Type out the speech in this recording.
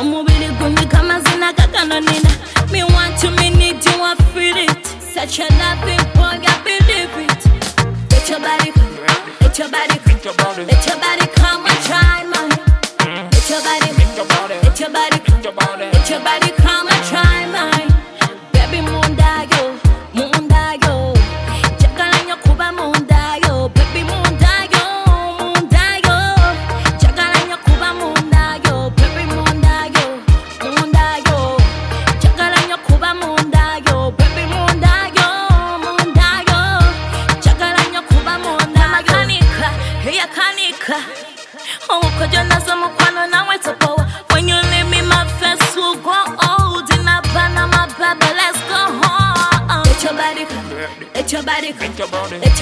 Omubili gumi kama zina kakano nina. Me want you, me need you, I feel it. Such a loving boy, I believe it. Let your body come, let your body come, let your body come and try mine. Let your body, let your body come, let your body come and try mine. Baby munda yo, jagala nyo kuba munda yo. Baby munda yo, jagala nyo kuba munda yo. Baby munda yo, jagala nyo kuba munda yo. Baby munda yo, jagala nyo kuba munda yo. Kanika, hey kanika. Oh, kojo nazo mukwano nawe topowa. When you leave me, my face will go old. In a Panama, baby, let's go home. Let your body come, let your body come,